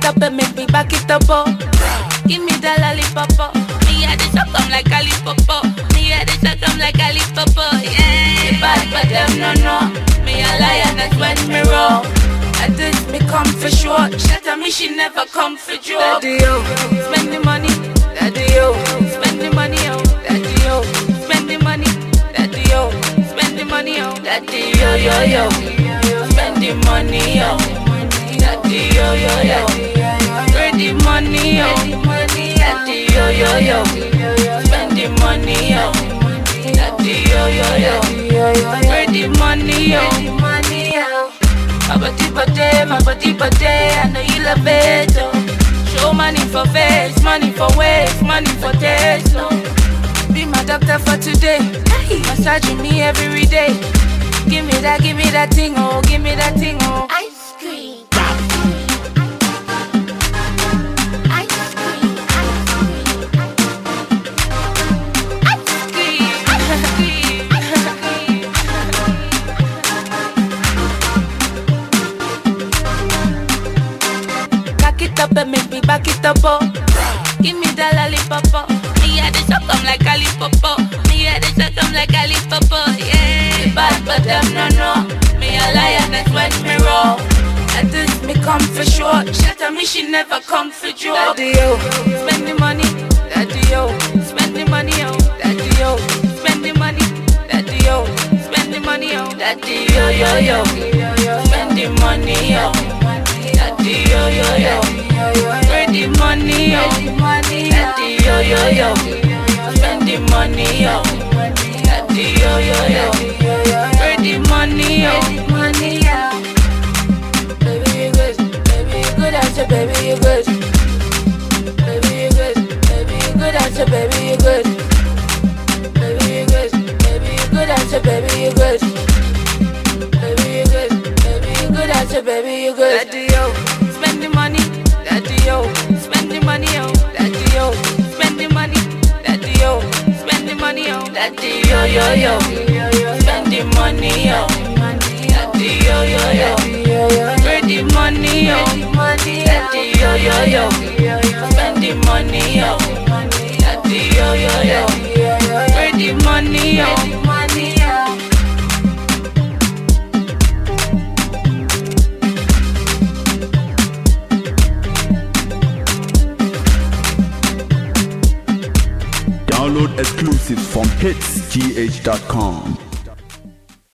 up and make me back it up, oh. Give me the lollipop, oh. Me had the shot come like Ali Popo. Me had the shot come like Ali Popo, yeah. Me bad but them no. Me a liar, that's when me wrong. At this me come for sure. Shatter me, she never come for joke. Daddy, yo, spend the money. Daddy, yo, spend the money, yo. Daddy, yo, spend the money. Daddy, yo, spend the money, yo. Daddy, yo, yo, yo. Spend the money, yo. Daddy, yo, yo, yo. Spend the money, yo. Daddy, yo, yo, yo. Spend the money, yo. Daddy, yo, yo, yo. Spend the money, yo. My body, I know you love it, oh. Show money for face, money for waist, money for taste, oh. Be my doctor for today, massaging me every day. Give me that thing, oh, give me that thing, oh. Ice cream. Up and make me back it up, oh. Give me the lollipop, oh. Me had the shot come like Ali Popo. Me had the shot come like Ali Popo, yeah. Me bad but them no. Me a liar, that's when me wrong. At this me come for sure. Shatter me, she never come for joke. Daddy, yo, spend the money. Daddy, yo, spend the money, yo. Daddy, yo, spend the money. Daddy, yo, spend the money, yo. Daddy, yo, yo, yo. Spend the money, yo. Daddy, yo, yo, yo. Spend the money, yo. Daddy, yo, yo, yo. Spend the money, yo. Daddy, yo, yo, yo. Spend the money, yo. Baby, you good. Baby, you good. I said, baby, you good. Baby, you good. Baby, you good. I said, baby, you good. Baby, you good. Baby, you good. I said, baby, you good. Baby, you good. Baby, you good. I said, baby, you good. Daddy, yo, spend the money. Daddy, yo, spend the money, yo. Daddy, yo, spend the money. Daddy, yo, spend the money, yo. Daddy, yo, yo, yo. Spend the money, yo. Daddy, yo, yo, yo. Spend the money, yo. Daddy, yo, yo, yo. Spend the money, yo. Daddy, yo, yo, yo. Spend the money, yo. Download exclusives from hitsgh.com.